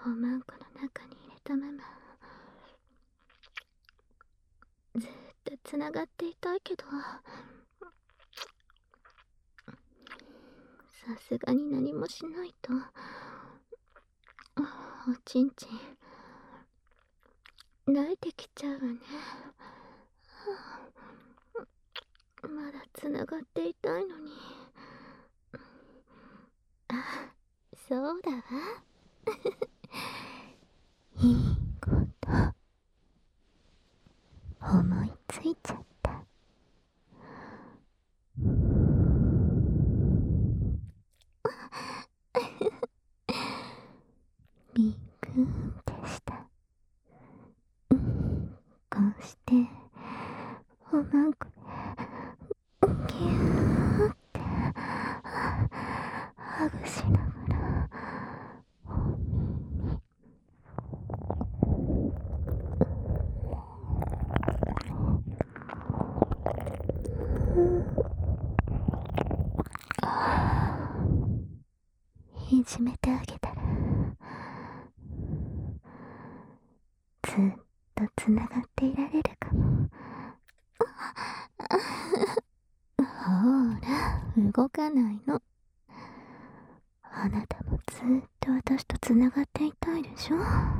おまんこの中に入れたままずっとつながっていたいけど、さすがに何もしないとおちんちん泣いてきちゃうわね。まだつながっていたいのに。あ、そうだわ。いいこと思いついちゃった。びっくんでした。こうしておまんこでギューってハグしながらお耳いじめてあげたらずっとつながっていられるかも。ほーら、動かないの。あなたもずっと私とつながっていたいでしょ。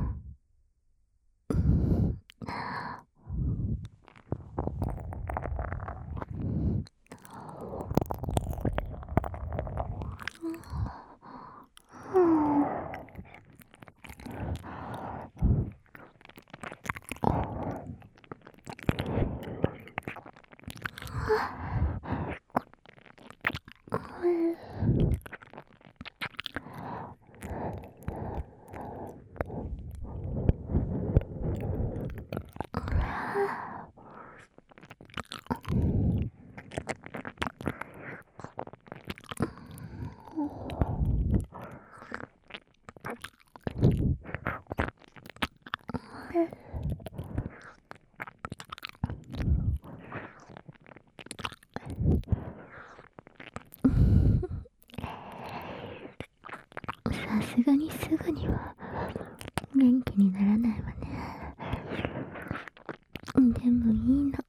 さすがにすぐには元気にならないわね。でもいいの。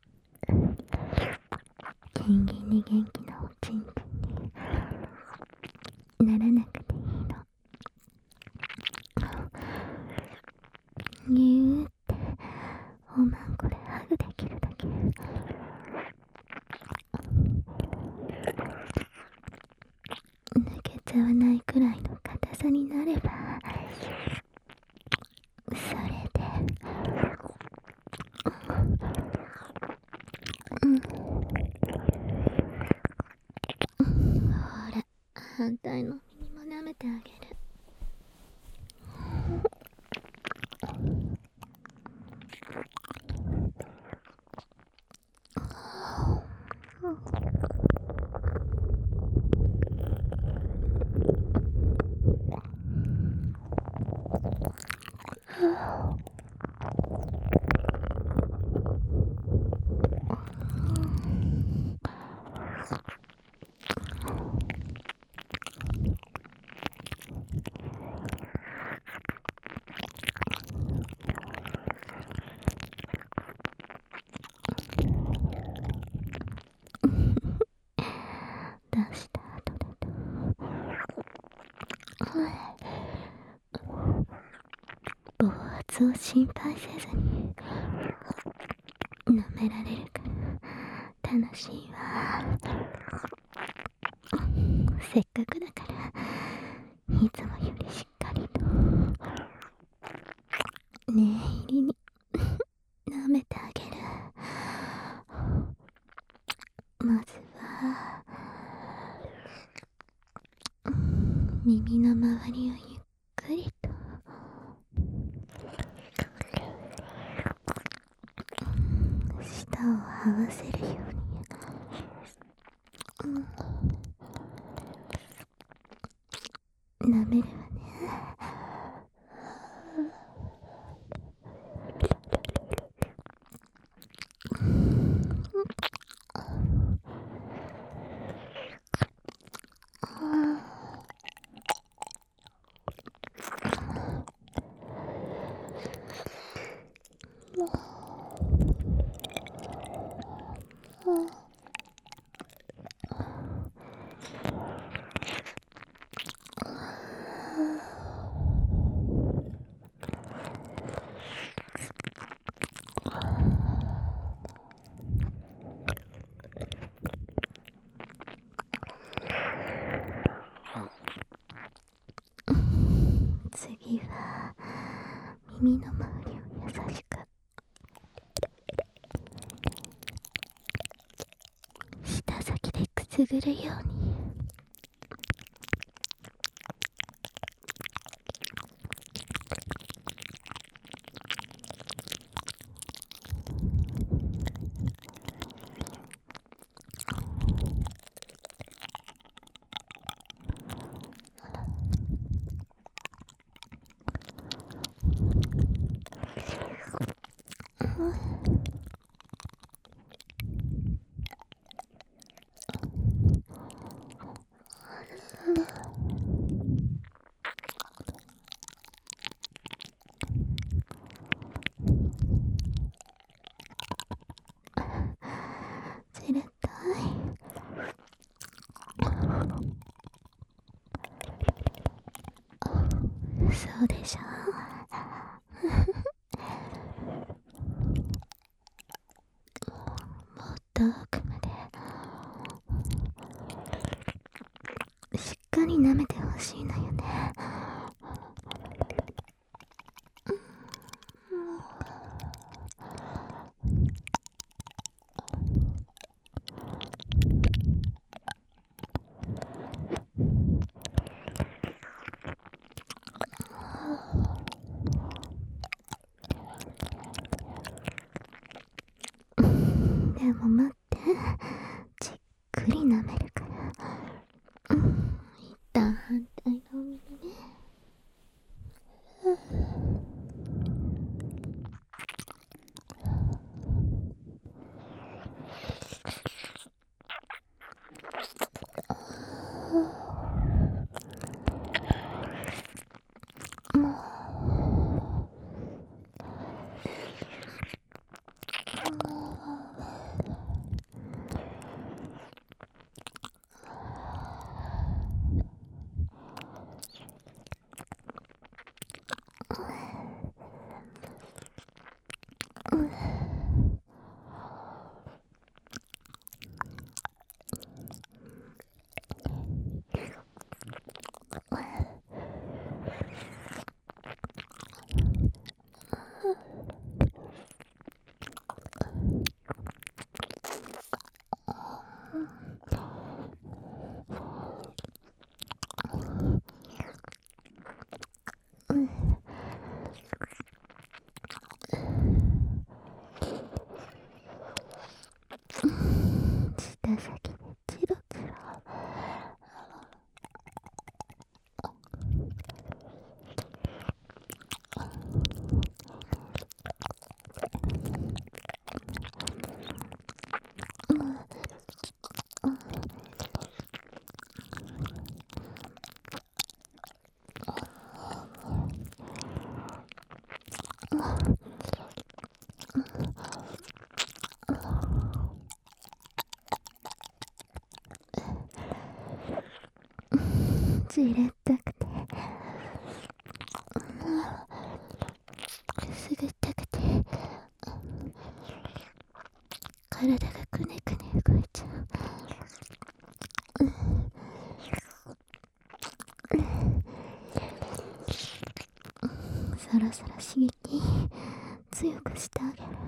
ギンギンに元気なおちんちんにならなくていいの。ぎゅーっておまんこでハグできるだけ。抜けちゃわないくらいの硬さになれば、それでほら、反対の耳も舐めてあげる。出した後だと暴発を心配せずに舐められるから楽しいわ。せっかくだからいつもよりしっかりと念入りに舐めてあげる。まずは耳の周りをゆっくりと舌を合わせるように舐めるわね。 耳の周りを優しく舌先でくすぐるように。じれったい。そうでしょ。もっと奥までしっかり舐めてほしいのよね。でも待って、じっくり舐めるから。一旦反対のお耳ね。舌先でチロチロ。じれったくてくすぐったくて体がくねくね動いちゃう。そろそろ刺激強くしてあげる。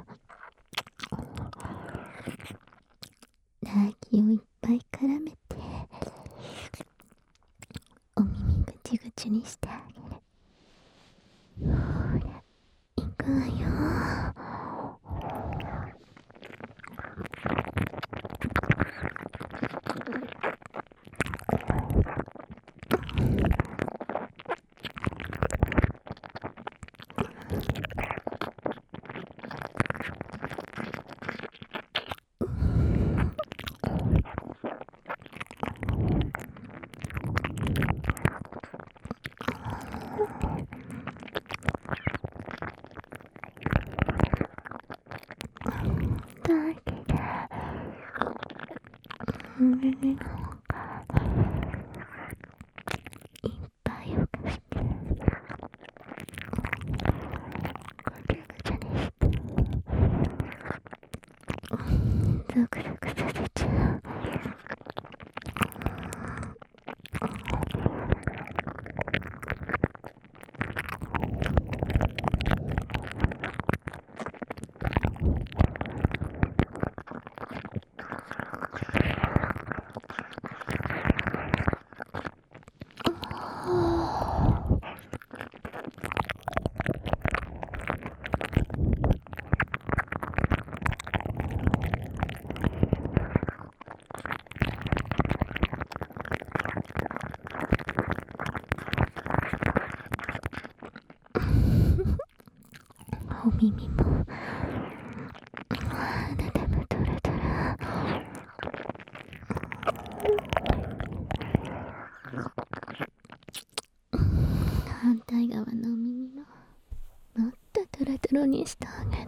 唾液をいっぱい絡めてお耳ぐちぐちにしてあげる。ほら、いくわよ。だけどいっぱいをかしてぐちゃぐちゃにしてゾクゾクさせちゃう。 耳もあなたもトロトロ。反対側の耳ももっとトロトロにしてあげる。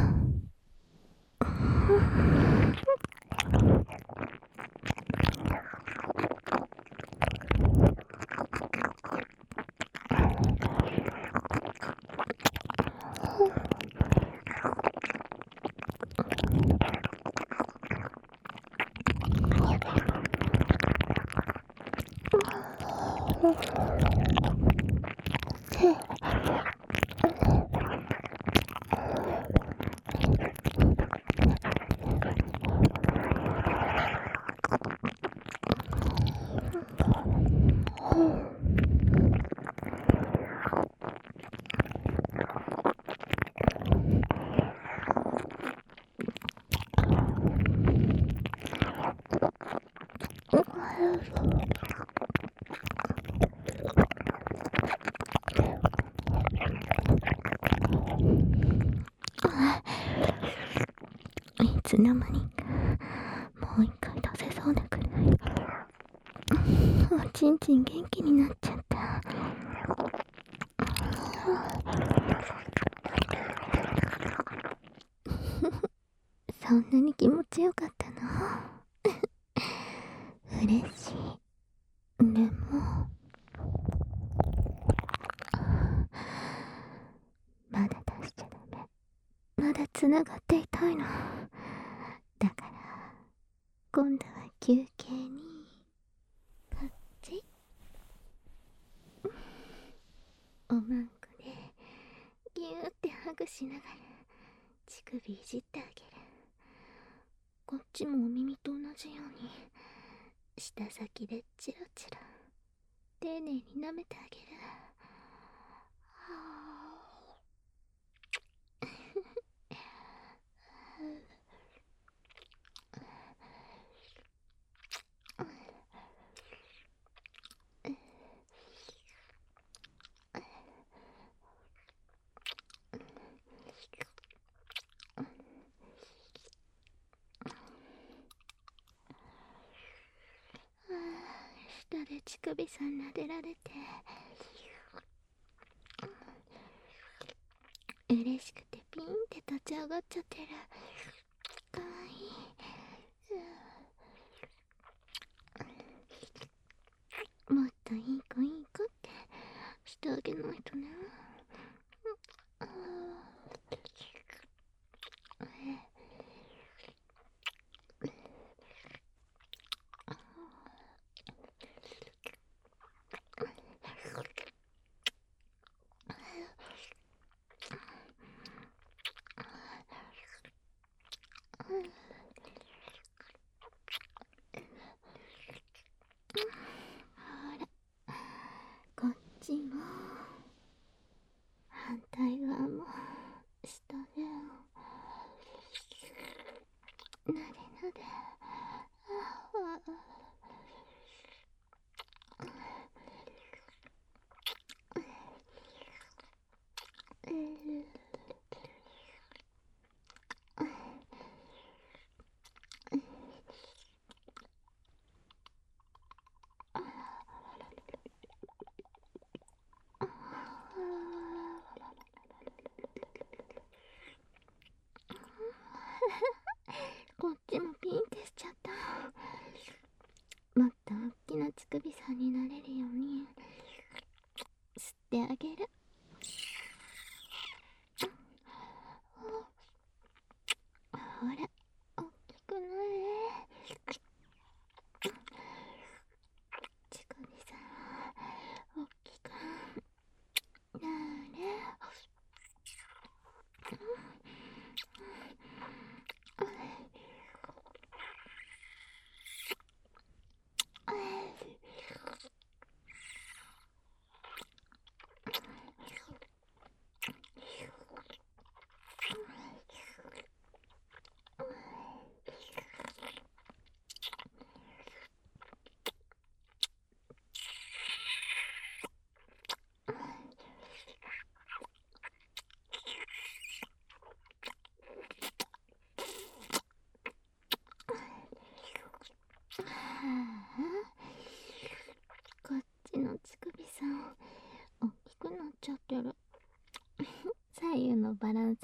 いつの間にかもう一回出せそうなくらいおちんちん元気になっちゃった。そんなに気持ちよかったの？嬉しい。でもまだ出しちゃダメ。まだつながっていたいの。だから今度は休憩にこっちおまんこでギューってハグしながら乳首いじってあげる。こっちもお耳と同じように舌先でチロチロ丁寧に舐めてあげる。舌で乳首さん撫でられて嬉しくてピンって立ち上がっちゃってる。かわいい。もっといい子いい子ってしてあげないとね。ほらこっちも反対側も下でなでなで。こっちもピンってしちゃった。もっと大きな乳首さんになれるように吸ってあげる。ほら大きくなれ。乳首さん大きくなれ。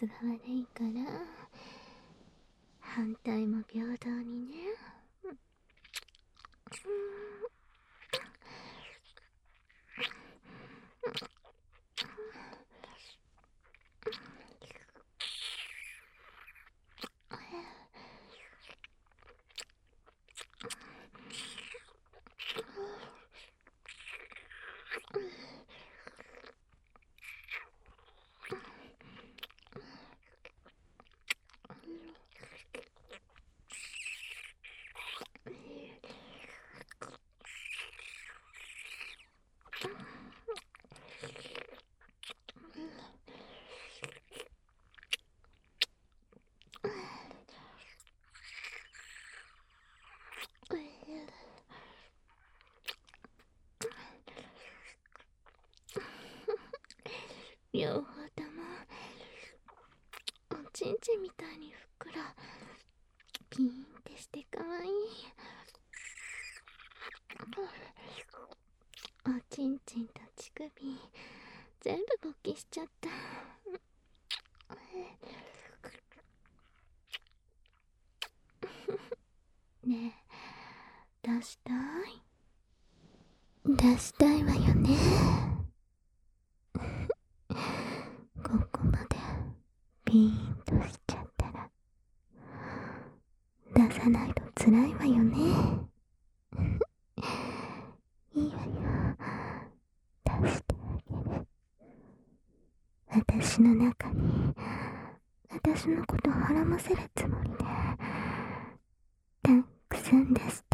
が悪いから反対も平等にね。両方ともおちんちんみたいにふっくらピーンってしてかわいい。おちんちんと乳首全部勃起しちゃった。ねえ、出したい？出したいわよね。ここまでピーンとしちゃったら出さないとつらいわよね。いいわよ、出してあげる。私の中に私のことをはらませるつもりでたくさん出して